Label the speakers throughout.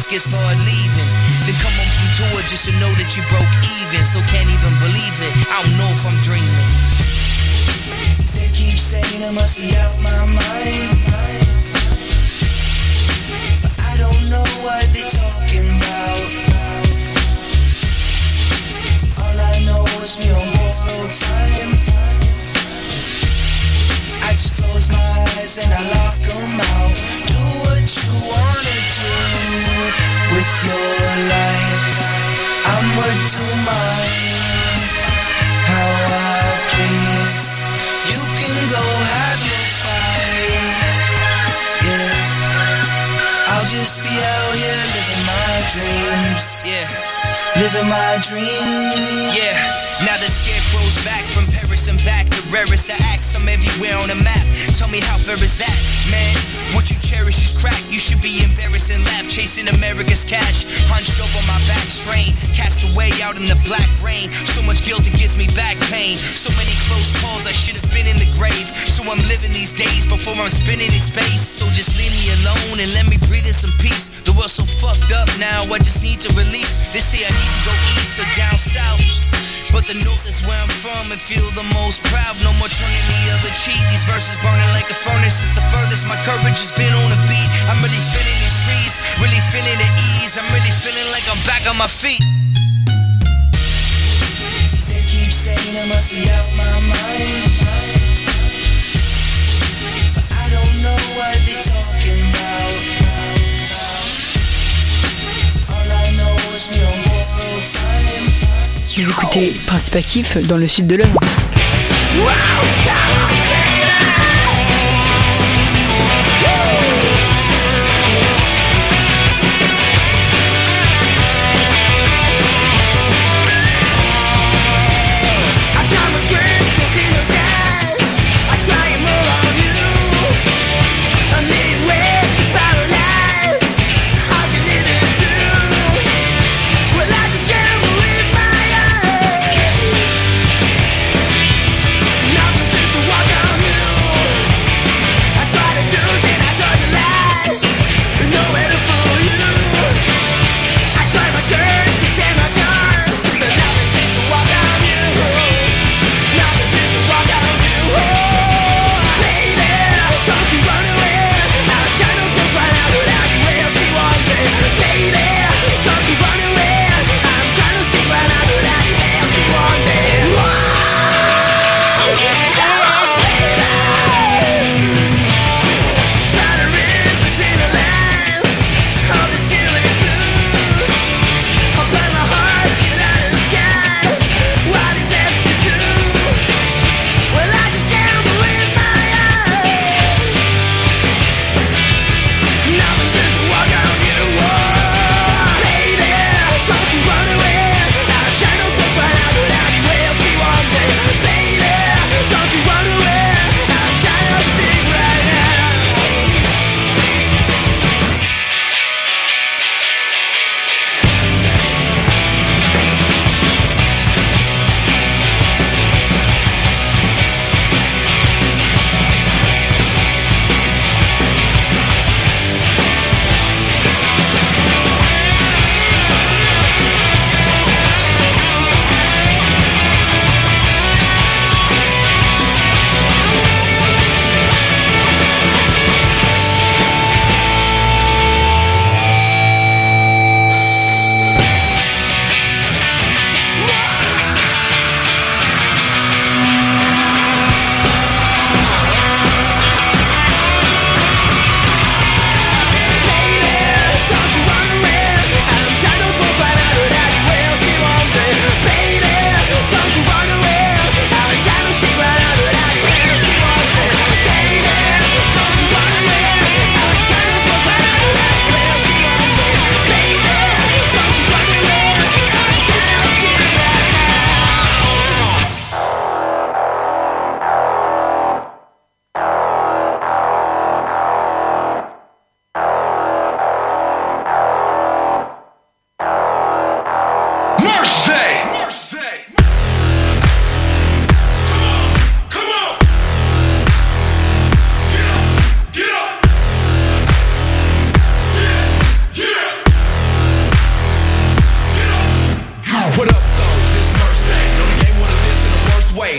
Speaker 1: gets hard leaving. Then come home from tour just to know that you broke even. Still can't even believe it, I don't know if I'm dreaming. They keep saying I must be out my mind, but I don't know what they talking about. All I know is we on borrowed time. I just close my eyes and I lock them out. Do what you wanna do with your life, I'ma do mine how I please. You can go have your fight, yeah. I'll just be out here living my dreams, yeah. Living my dreams, yeah. Now the scarecrow's back from Paris and back. The rarest to axe, I'm everywhere on the map. Tell me how fair is that, man? What you cherish is crack. You should be embarrassed and laugh, chasing America's cash. Hunched over my back strain, cast away out in the black rain. So much guilt it gives me back pain. So many close calls, I should have been in the grave. So I'm living these days before I'm spinning in space. So just leave me alone and let me breathe in some peace. The world's so fucked up now, I just need to release. They say I need to go east or down south, but the north is where I'm from and feel the most proud. No more turning the other cheek. These verses burning like a furnace. It's the furthest my courage has been on a beat. I'm really feeling these trees, really feeling the ease. I'm really feeling like I'm back on my feet. They keep saying I must be out my mind, but I don't know what they talking about. All I know is we on borrowed time.
Speaker 2: Vous écoutez Principe Actif dans le sud de l'Europe.
Speaker 3: Walk out.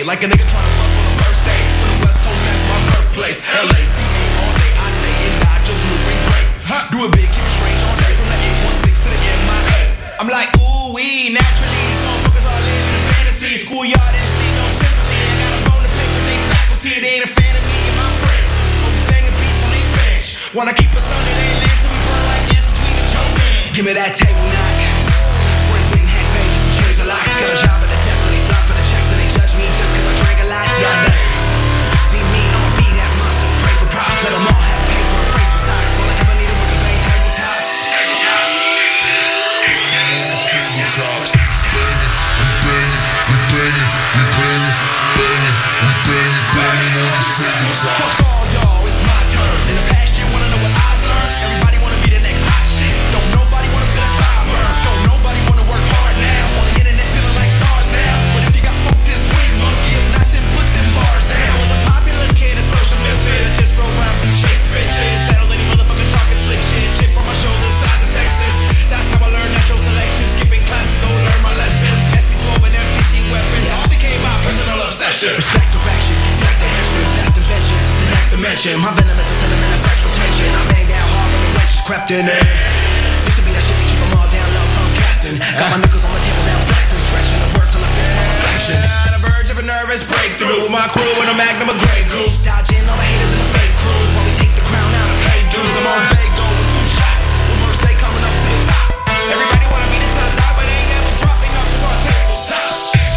Speaker 1: like a nigga trying to fuck on the first day. From the West Coast, that's my birthplace. LACA all day, I stay in Dodge or blue ring gray. Do it big, keep it strange all day, from the 816 to the MIA. I'm like, ooh, we naturally, these motherfuckers all live in a fantasy. Schoolyard MC, no sympathy. I got a bone to pick with they faculty. They ain't a fan of me and my friends. Always banging beats on they bench. Wanna keep us under their lens till we burn like this, cause we the chosen. Give me that table knock. Friends with hack babies and chairs a lot. Got a job at the desk, but they slot for the checks and they judge me just cause I drank a lot. Y'all damn. See me, I'ma be that monster. Pray for props, let them all have paper and praise for stocks. All I ever needed was the bang tabletops. Fuck all y'all, it's my turn. In the past year, wanna know what I learned? Everybody wanna be the next hot shit. Don't nobody wanna feel like fire burn. Don't nobody wanna work hard now. On the internet feeling like stars now. But if you got fucked this swing, monkey, if not, then put them bars down. Was a popular kid, a social misfit. I just roll rhymes and chase bitches. Battle any motherfucker talking slick shit. Chip on my shoulders, size of Texas. That's how I learned natural selection. Skipping class to go learn my lessons. SP12 and MPC weapons. All became my personal obsession. Respect direction, death the henchman. That's inventions, it's the next dimension. My venom is a sentiment of sexual tension. I bang down hard when the wench crept in it. Used to be that shit to keep them all down low, punk gassing. Got my knuckles on the table now flexing. Stretching the word till I feel my reflection. On the verge of a nervous breakthrough. My crew and a magnum of Grey Goose. Dodging all the haters and the fake crews. While we take the crown out and pay dues. I'm on Vago with 2 shots. With merch they coming up to the top. Everybody wanna be the top dog, but they ain't never dropping up. It's on tabletop.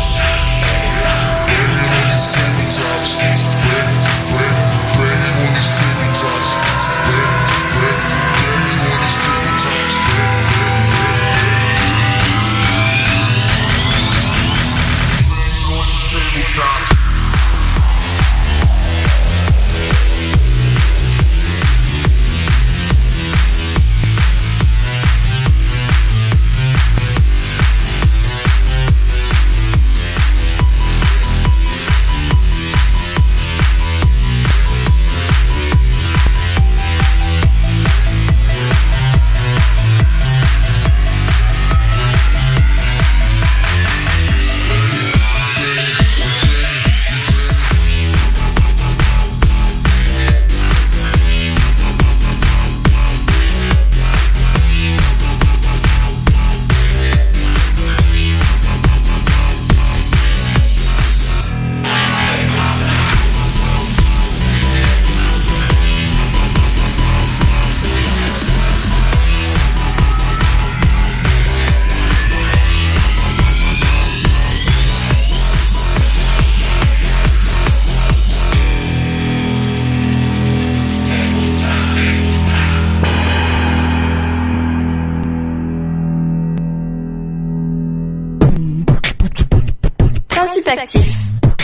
Speaker 3: Principe actif.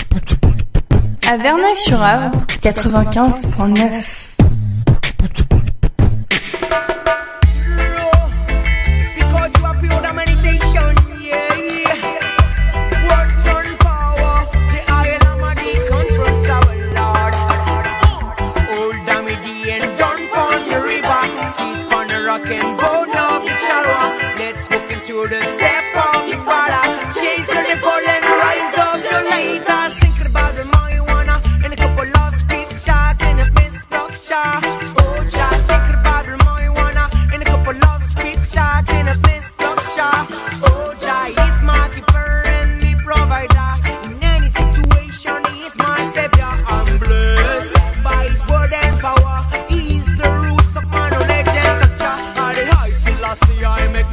Speaker 3: À Verneuil-sur-Avre, 95.9.
Speaker 4: I make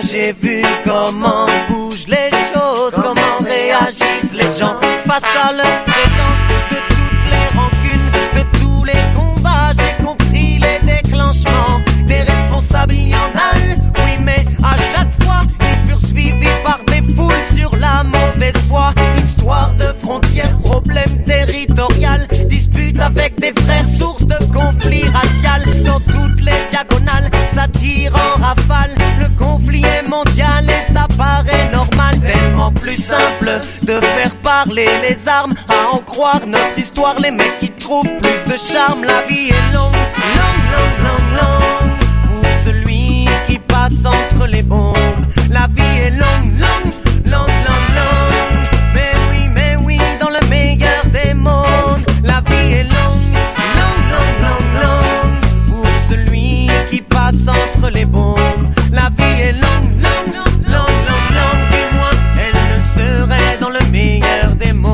Speaker 4: j'ai vu comment bougent les choses, comment réagissent les gens face à leur présent. De toutes les rancunes, de tous les combats, j'ai compris les déclenchements. Des responsables, il y en a eu, oui, mais à chaque fois, ils furent suivis par des foules sur la mauvaise voie. Histoire de frontières, problème territorial, dispute avec des frères, source de conflits racial. Dans toutes les diagonales, ça tire en rafale. Le conflit est mondial et ça paraît normal. Tellement plus simple de faire parler les armes. À en croire notre histoire, les mecs qui trouvent plus de charme. La vie est longue, longue, longue, longue, longue, pour celui qui passe entre les bombes. La vie est longue, longue, longue, longue, longue. Mais oui, dans le meilleur des mondes. La vie est longue, longue, longue, longue, longue, pour celui qui passe entre les bombes. La vie est longue, longue, longue, longue, longue, du moins elle le serait dans le meilleur des mondes.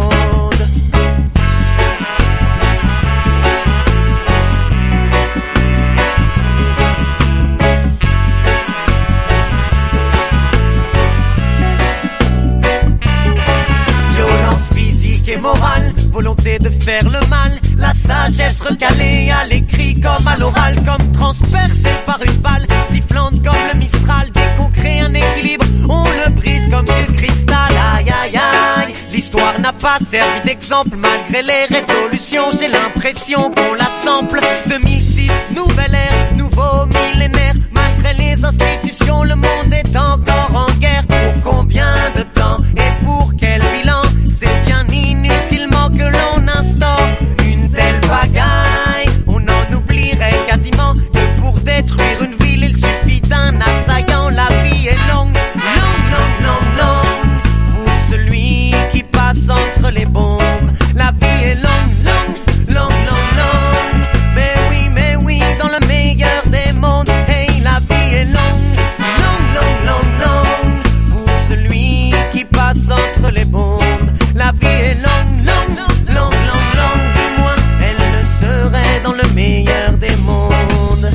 Speaker 4: Violence physique et morale, volonté de faire le mal, la sagesse recalée à l'écrit comme à l'oral, comme transpercée par une balle, sifflante comme le Mistral. Dès qu'on crée un équilibre, on le brise comme du cristal. Aïe aïe aïe, l'histoire n'a pas servi d'exemple malgré les résolutions. J'ai l'impression qu'on la sample. 2006, nouvelle ère, nouveau millénaire. Malgré les institutions, le monde est encore en guerre. Pour combien de temps et pour quel bilan? C'est bien inutilement que l'on instaure une telle pagaille. On en oublierait quasiment que pour détruire une ville, il suffit d'un assaillant. La vie est longue, longue, longue, longue, longue, pour celui qui passe entre les bombes. La vie est longue, longue, longue, longue, longue. Mais oui, dans le meilleur des mondes. Hey, la vie est longue, longue, longue, longue, longue, pour celui qui passe entre les bombes. La vie est longue, longue, longue, longue, longue, du moins elle le serait dans le meilleur des mondes.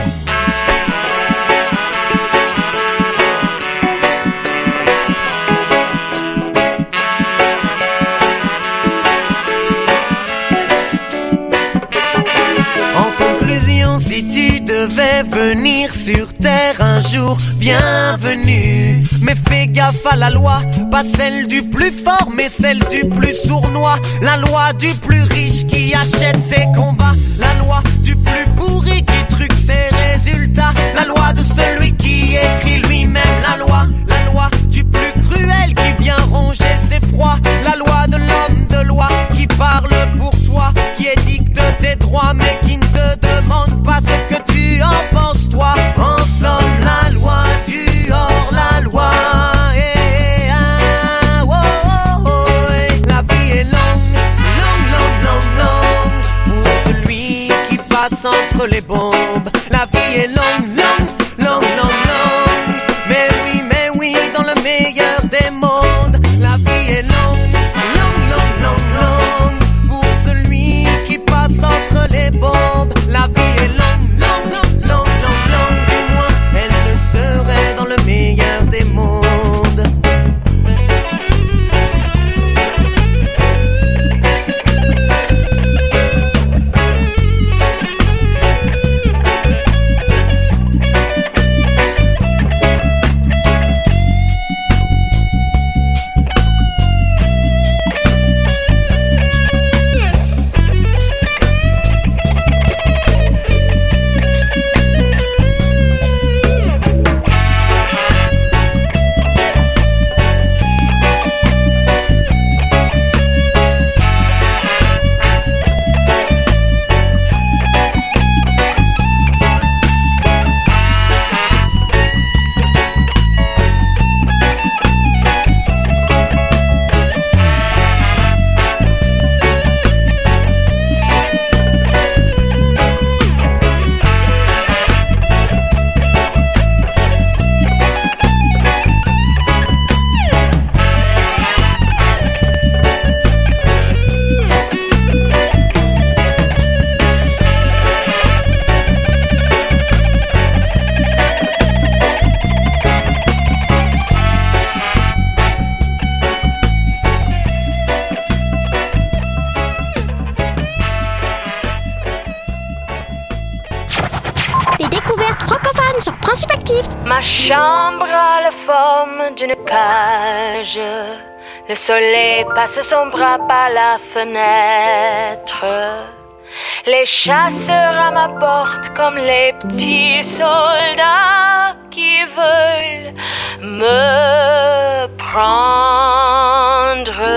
Speaker 4: En conclusion, si tu devais venir sur terre un jour, bienvenue. Mais fais gaffe à la loi, pas celle du plus fort, mais celle du plus sournois. La loi du plus riche qui achète ses combats. La loi du plus pourri qui truque ses résultats. La loi de celui qui écrit lui-même la loi. La loi du plus cruel qui vient ronger ses proies. La loi de l'homme de loi qui parle pour toi, qui édicte tes droits mais qui ne te demande pas ce que tu en penses toi. En somme, la loi du hors-la-loi. La vie est longue, longue, longue, longue, longue, pour celui qui passe entre les bombes. La vie est longue, longue, longue, longue, longue. Mais oui, dans le meilleur des mondes. La vie est longue, longue, longue, longue, longue, pour celui qui passe entre les bombes. La vie est longue, longue, longue, longue, longue, longue, du moins elle le serait dans le meilleur des mondes.
Speaker 5: semaine sur Principe Actif.
Speaker 6: Ma chambre a la forme d'une cage. Le soleil passe son bras par la fenêtre. Les chasseurs à ma porte comme les petits soldats qui veulent me prendre.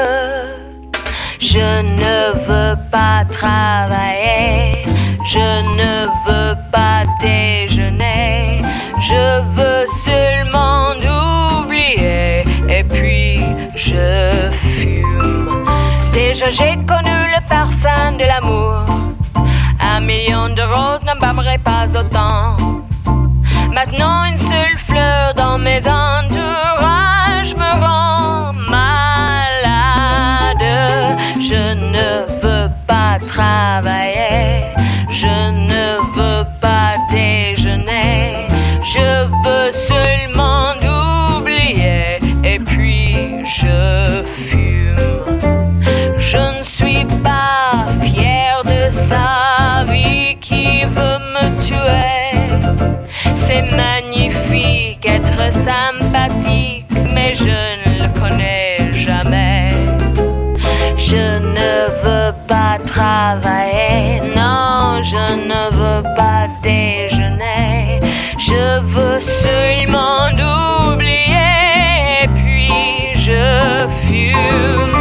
Speaker 6: Je ne veux pas travailler, je ne veux pas déjeuner, je veux seulement oublier et puis je fume. Déjà j'ai connu le parfum de l'amour, 1 million de roses n'embâmerait pas autant. Maintenant une seule fleur dans mes entourages me rend malade. Je ne veux pas travailler, je ne veux pas déjeuner, je veux seulement oublier et puis je fume. Je ne suis pas fière de sa vie qui veut me tuer. C'est magnifique être sympathique, mais je ne le connais jamais. Je ne veux pas travailler, non, je ne veux pas déjeuner. Je veux seulement oublier, puis je fume.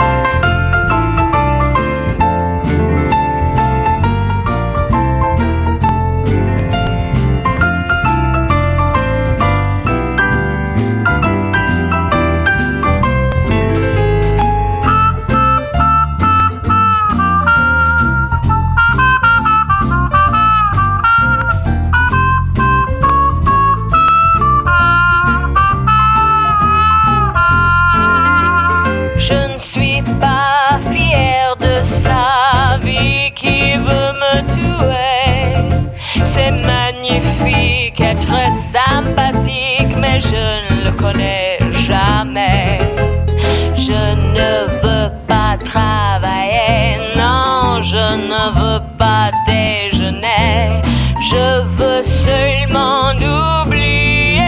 Speaker 6: Sympathique, mais je ne le connais jamais. Je ne veux pas travailler, non, je ne veux pas déjeuner. Je veux seulement oublier.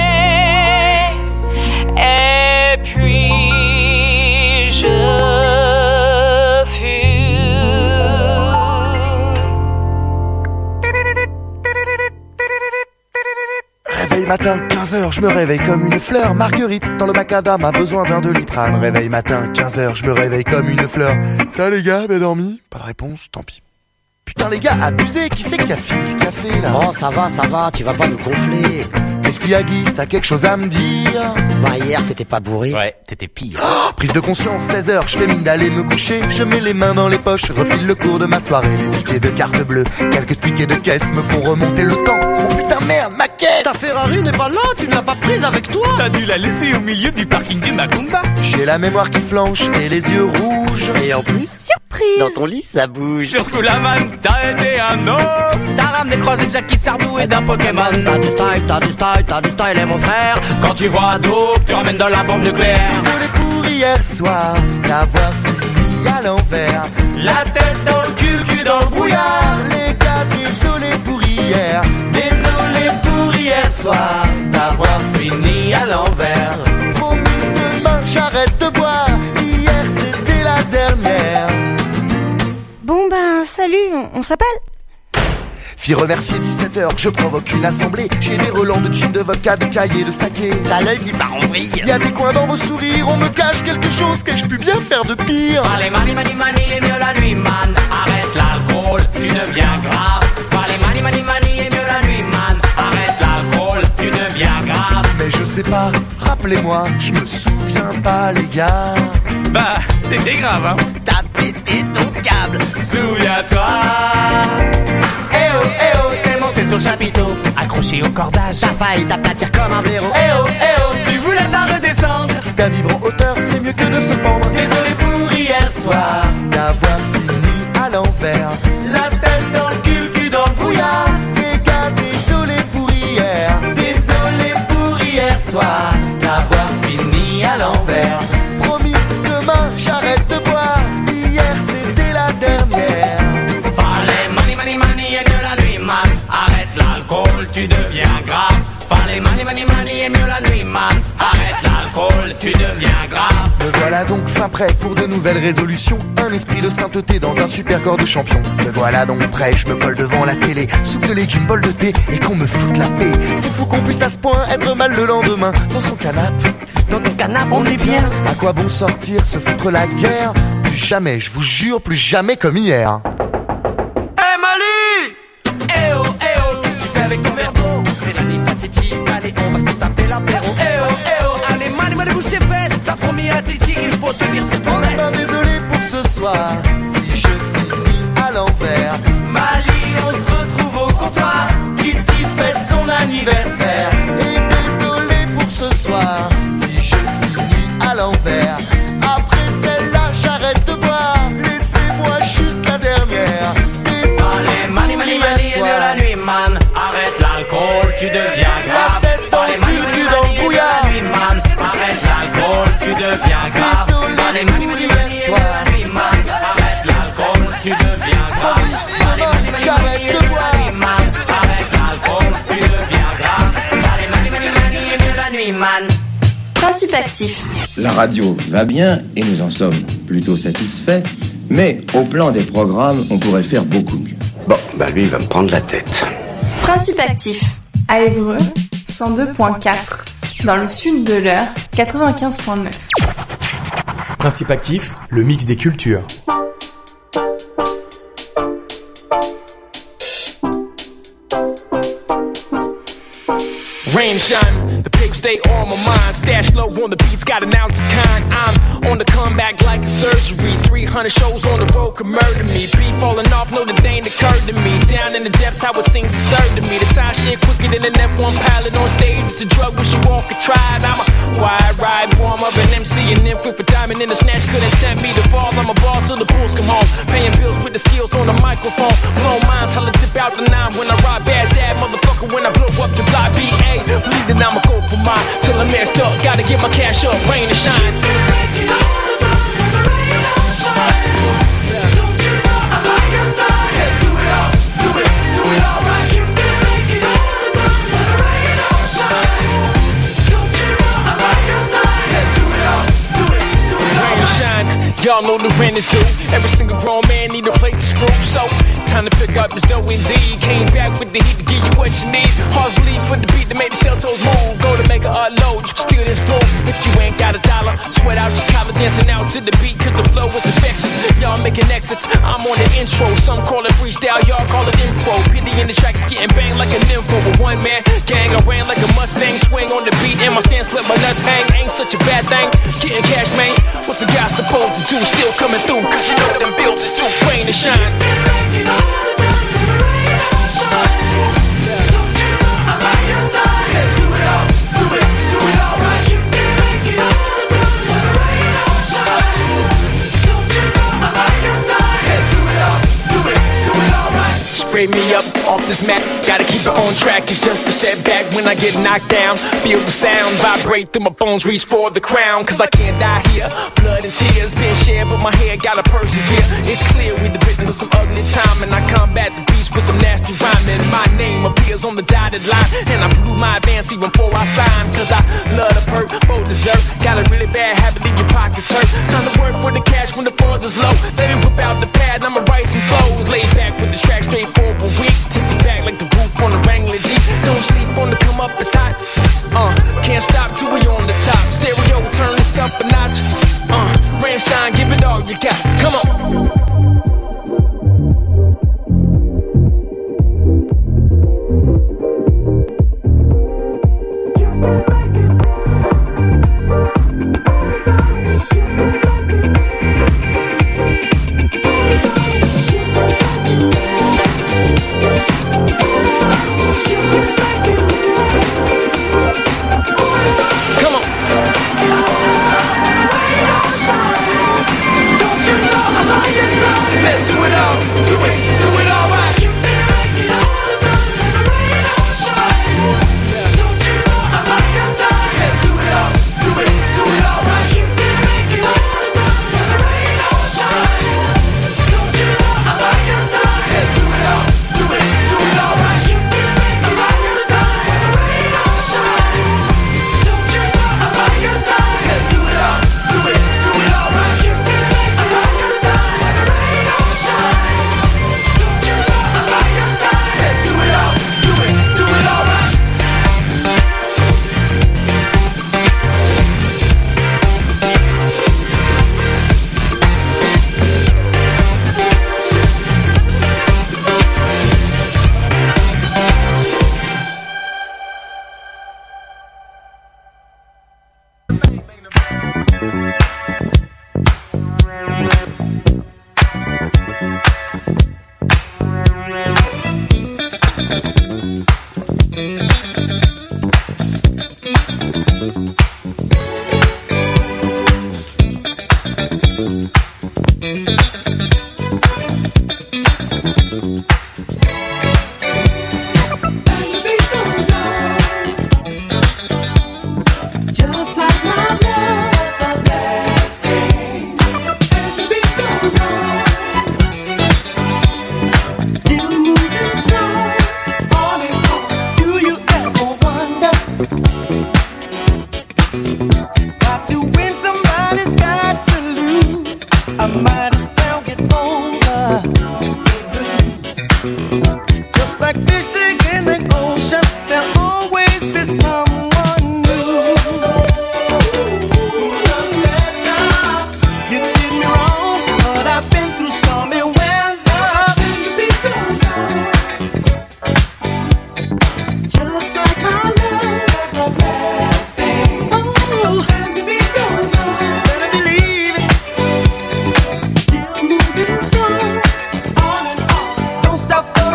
Speaker 6: Et puis je
Speaker 7: Réveil matin, 15h, je me réveille comme une fleur. Marguerite, dans le macadam, a besoin d'un Doliprane. Réveil matin, 15h, je me réveille comme une fleur. Ça les gars, bien dormi? Pas de réponse, tant pis. Putain les gars, abusé, qui c'est qui a fini le café là?
Speaker 8: Oh ça va, tu vas pas nous gonfler.
Speaker 7: Qu'est-ce qu'il y a Guise, t'as quelque chose à me dire?
Speaker 8: Bah hier t'étais pas bourré.
Speaker 9: Ouais, t'étais pire.
Speaker 7: Prise de conscience, 16h, je fais mine d'aller me coucher. Je mets les mains dans les poches, refile le cours de ma soirée. Les tickets de carte bleue, quelques tickets de caisse me font remonter le temps. Oh putain merde, ma caisse!
Speaker 8: Ta Ferrari n'est pas là, tu ne l'as pas prise avec toi.
Speaker 9: T'as dû la laisser au milieu du parking du Macumba.
Speaker 7: J'ai la mémoire qui flanche et les yeux rouges.
Speaker 8: Et en plus, surprise, dans ton lit ça bouge.
Speaker 9: Sur Schoolaman, t'as été un homme. T'as ramené croisé de Jackie Sardou et d'un Pokémon.
Speaker 8: T'as du style et mon frère.
Speaker 9: Quand tu vois un dope, tu ramènes dans la bombe nucléaire.
Speaker 7: Désolé pour hier soir, d'avoir fini à l'envers.
Speaker 9: La tête dans le cul dans le brouillard.
Speaker 7: Les gars, désolé pour hier. Désolé pour hier soir, d'avoir fini à l'envers. Promis demain, j'arrête de boire. Hier c'était la dernière.
Speaker 5: Bon ben salut, on s'appelle?
Speaker 7: Fille remercier 17h, je provoque une assemblée. J'ai des relents de gin, de vodka, de cahiers, de saké.
Speaker 8: T'as l'œil qui part en vrille.
Speaker 7: Y'a des coins dans vos sourires, on me cache quelque chose que je puis bien faire de pire.
Speaker 9: Fallait mani et mieux la nuit man. Arrête l'alcool, tu deviens grave. Fallait mani et mieux la nuit man. Arrête l'alcool, tu deviens grave.
Speaker 7: Mais je sais pas, rappelez-moi, je me souviens pas les gars.
Speaker 9: Bah, t'étais grave hein.
Speaker 8: T'as pété ton câble.
Speaker 9: Souviens-toi. T'es monté sur le chapiteau, accroché au cordage.
Speaker 8: T'as failli t'aplatir comme un blaireau.
Speaker 9: Tu voulais pas redescendre.
Speaker 7: Quitte à vivre en hauteur, c'est mieux que de se pendre. Désolé pour hier soir, d'avoir fini à l'envers. La tête dans le cul dans le brouillard. Les gars, désolé pour hier. Désolé pour hier soir, d'avoir fini à l'envers. Promis, demain, j'arrête de boire. Hier, c'était la dernière.
Speaker 9: Fallait mani et mieux la nuit man. Arrête l'alcool, tu deviens grave. est mieux la nuit, man. Arrête l'alcool, tu deviens grave.
Speaker 7: Me voilà donc fin prêt pour de nouvelles résolutions. Un esprit de sainteté dans un super corps de champion. Me voilà donc prêt, je me colle devant la télé. Soupe de légumes, bol de thé et qu'on me foute la paix. C'est fou qu'on puisse à ce point être mal le lendemain. Dans son canapé,
Speaker 8: Dans ton canapé, on est bien.
Speaker 7: à quoi bon sortir, se foutre la guerre? Plus jamais, je vous jure, plus jamais comme hier.
Speaker 9: Hey Mali! Eh oh, qu'est-ce que tu fais avec ton verre d'eau? C'est la nuit fatidique, allez, on va se taper l'apéro. Eh oh, allez, Mali, bouge tes fesses. T'as promis à Titi, il faut tenir ses promesses.
Speaker 7: Ben, désolé pour ce soir, si je finis à l'envers.
Speaker 9: Mali, on se retrouve au comptoir.
Speaker 7: Titi fête son anniversaire. Et désolé pour ce soir, si je finis à l'envers. Après celle-là, j'arrête de boire. Laissez-moi juste la dernière.
Speaker 9: Allez, Mali, et mieux la nuit, man. Arrête l'alcool, tu deviens grave. Allez, Mali, et mieux la nuit, man. Arrête l'alcool, tu deviens grave. Allez, Mali, et mieux la nuit, man. Arrête l'alcool, tu deviens grave. Allez, Mali,
Speaker 7: j'arrête de boire.
Speaker 9: man. Arrête l'alcool, tu deviens grave. Allez, Mali, et mieux la nuit, man.
Speaker 3: Principe actif.
Speaker 10: La radio va bien et nous en sommes plutôt satisfaits, mais au plan des programmes, on pourrait faire beaucoup mieux.
Speaker 8: Bon, bah lui, il va me prendre la tête.
Speaker 3: Principe actif. À Évreux, 102.4. Dans le sud de l'Eure, 95.9.
Speaker 11: Principe actif, le mix des cultures.
Speaker 12: Rain shine, the paper stay on my mind. Stash low on the beats, got an ounce of kind. I'm on the comeback like a surgery. 300 shows on the road could murder me. Beat falling off, no, the thing occurred to me. Down in the depths, I would sing the third to me. The time shit quicker than an F1 pilot on stage. It's a drug, wish you all could try it. I'm a wide ride, warm up an MC and then flip a diamond in the snatch. Couldn't tempt me to fall, I'm a ball till the bulls come home. Paying bills with the skills on the microphone. Blow minds, hella dip out the nine when I ride bad dad, motherfucker, when I blow up the block BA. Believe that I'ma go for mine till I'm messed up. Gotta get my cash up, rain and shine. Y'all know the rent is due. Every single grown man need a place to screw. So, time to pick up this dough indeed. Came back with the heat to give you what you need. Hard bleed for the beat to make the shell toes move. Go to make a unload, you can steal this flow. If you ain't got a dollar, sweat out your collar, dancing out to the beat, cause the flow is infectious. Y'all making exits, I'm on the intro. Some call it freestyle, y'all call it info. Pity in the track is getting banged like a nympho. With one man gang, I ran like a Mustang. Swing on the beat and my stance let my nuts hang. Ain't such a bad thing, getting cash, man. What's a guy supposed to do? Still coming through, cause you know them bills is too rain to shine. Spray me up off this mat, gotta keep it on track. It's just a setback when I get knocked down. Feel the sound vibrate through my bones, reach for the crown. Cause I can't die here, blood and tears being shared, but my head gotta persevere. It's clear we the victims of some ugly time, and I combat the beast with some nasty rhyming. My name appears on the dotted line, and I blew my advance even before I signed. Cause I love the perk for dessert. Got a really bad habit in your pockets hurt. Time to work for the cash when the funds is low. Let me whip out the pad, I'ma write some flows. Lay back with the track straight forward. Week, take it back like the roof on the Wrangler G. Don't sleep on the come up, it's hot. Can't stop till we on the top. Stereo, turn this up a notch. Rain, shine, give it all you got. Come on.
Speaker 1: You
Speaker 7: I might as well get over the blues. Just like fishing.